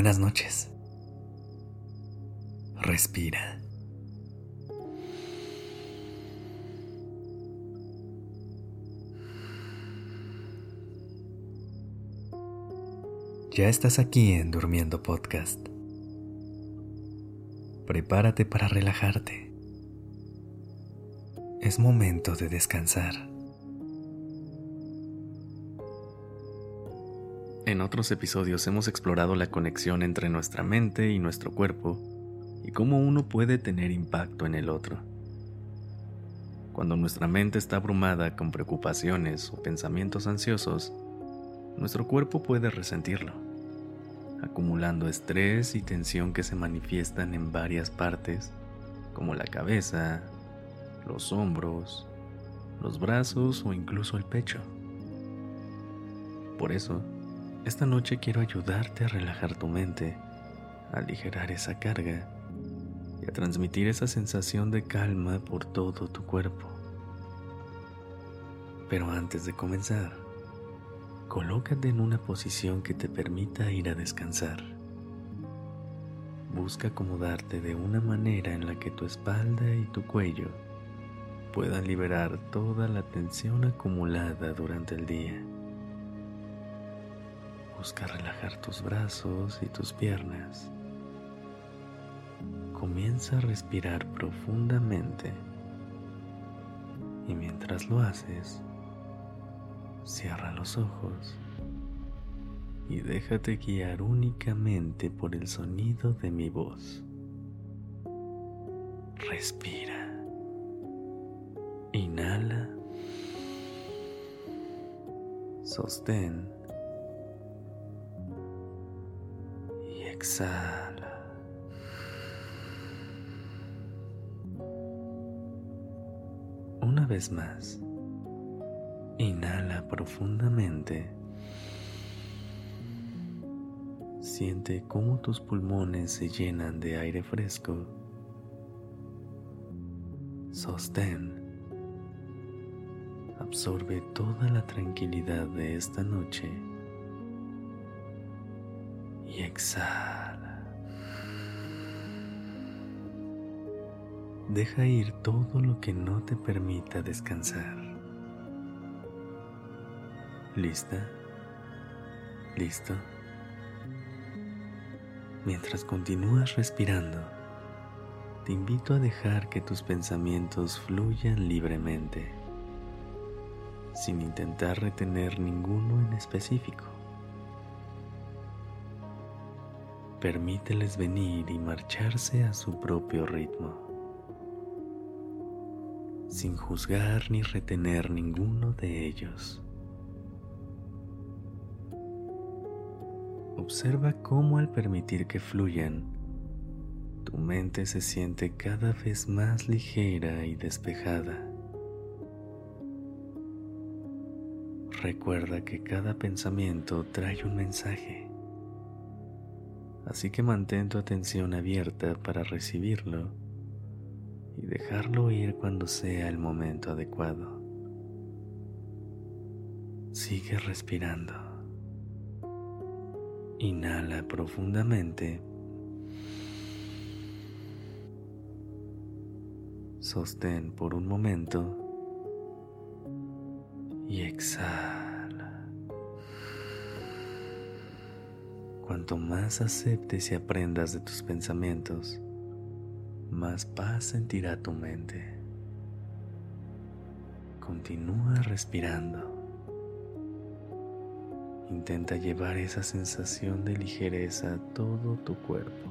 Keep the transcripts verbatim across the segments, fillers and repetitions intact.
Buenas noches. Respira. Ya estás aquí en Durmiendo Podcast. Prepárate para relajarte. Es momento de descansar. En otros episodios hemos explorado la conexión entre nuestra mente y nuestro cuerpo y cómo uno puede tener impacto en el otro. Cuando nuestra mente está abrumada con preocupaciones o pensamientos ansiosos, nuestro cuerpo puede resentirlo, acumulando estrés y tensión que se manifiestan en varias partes, como la cabeza, los hombros, los brazos o incluso el pecho. Por eso, esta noche quiero ayudarte a relajar tu mente, a aligerar esa carga y a transmitir esa sensación de calma por todo tu cuerpo. Pero antes de comenzar, colócate en una posición que te permita ir a descansar. Busca acomodarte de una manera en la que tu espalda y tu cuello puedan liberar toda la tensión acumulada durante el día. Busca relajar tus brazos y tus piernas. Comienza a respirar profundamente y mientras lo haces, cierra los ojos y déjate guiar únicamente por el sonido de mi voz. Respira. Inhala. Sostén. Y exhala. Una vez más. Inhala profundamente. Siente cómo tus pulmones se llenan de aire fresco. Sostén. Absorbe toda la tranquilidad de esta noche. Y exhala. Deja ir todo lo que no te permita descansar. ¿Lista? ¿Listo? Mientras continúas respirando, te invito a dejar que tus pensamientos fluyan libremente, sin intentar retener ninguno en específico. Permíteles venir y marcharse a su propio ritmo, sin juzgar ni retener ninguno de ellos. Observa cómo al permitir que fluyan, tu mente se siente cada vez más ligera y despejada. Recuerda que cada pensamiento trae un mensaje, así que mantén tu atención abierta para recibirlo y dejarlo ir cuando sea el momento adecuado. Sigue respirando. Inhala profundamente. Sostén por un momento y exhala. Cuanto más aceptes y aprendas de tus pensamientos, más paz sentirá tu mente. Continúa respirando. Intenta llevar esa sensación de ligereza a todo tu cuerpo.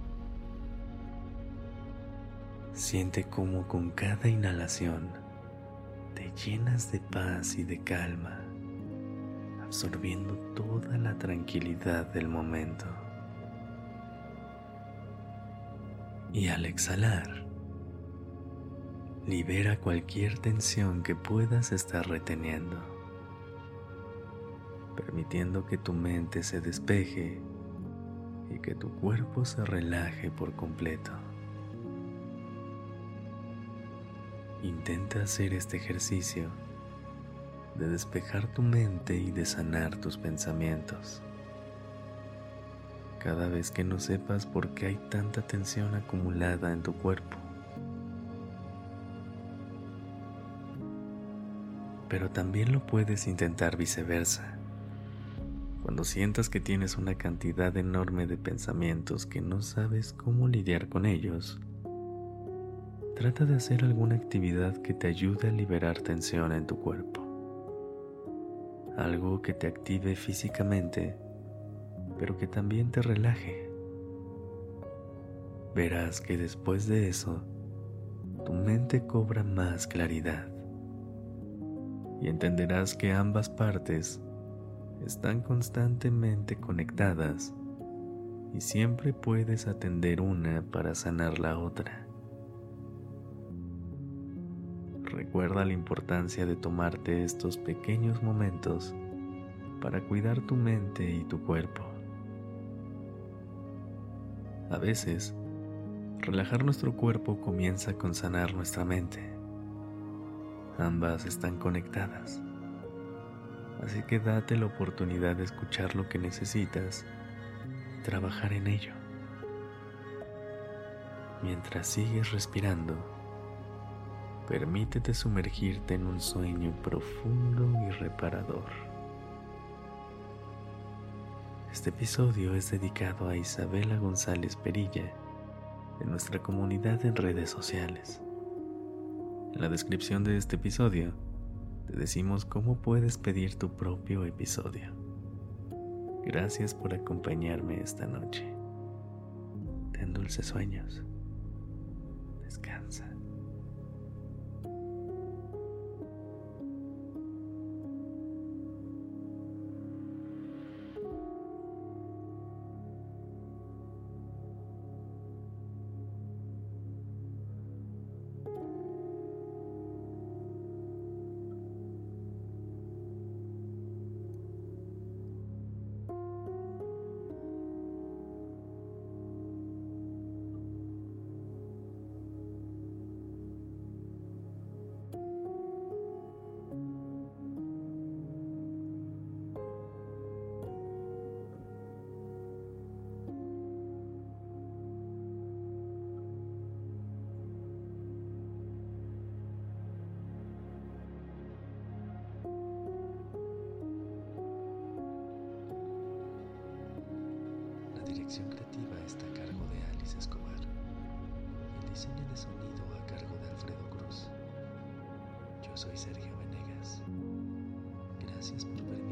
Siente cómo con cada inhalación te llenas de paz y de calma, absorbiendo toda la tranquilidad del momento. Y al exhalar, libera cualquier tensión que puedas estar reteniendo, permitiendo que tu mente se despeje y que tu cuerpo se relaje por completo. Intenta hacer este ejercicio de despejar tu mente y de sanar tus pensamientos. cada vez que no sepas por qué hay tanta tensión acumulada en tu cuerpo. Pero también lo puedes intentar viceversa. Cuando sientas que tienes una cantidad enorme de pensamientos que no sabes cómo lidiar con ellos, trata de hacer alguna actividad que te ayude a liberar tensión en tu cuerpo. Algo que te active físicamente, pero que también te relaje. Verás que después de eso, tu mente cobra más claridad y entenderás que ambas partes están constantemente conectadas y siempre puedes atender una para sanar la otra. Recuerda la importancia de tomarte estos pequeños momentos para cuidar tu mente y tu cuerpo. A veces, relajar nuestro cuerpo comienza con sanar nuestra mente. Ambas están conectadas. Así que date la oportunidad de escuchar lo que necesitas y trabajar en ello. Mientras sigues respirando, permítete sumergirte en un sueño profundo y reparador. Este episodio es dedicado a Isabela González Perilla, de nuestra comunidad en redes sociales. En la descripción de este episodio, te decimos cómo puedes pedir tu propio episodio. Gracias por acompañarme esta noche. Ten dulces sueños. Descansa. La dirección creativa está a cargo de Alice Escobar y el diseño de sonido a cargo de Alfredo Cruz. Yo soy Sergio Venegas. Gracias por permitirme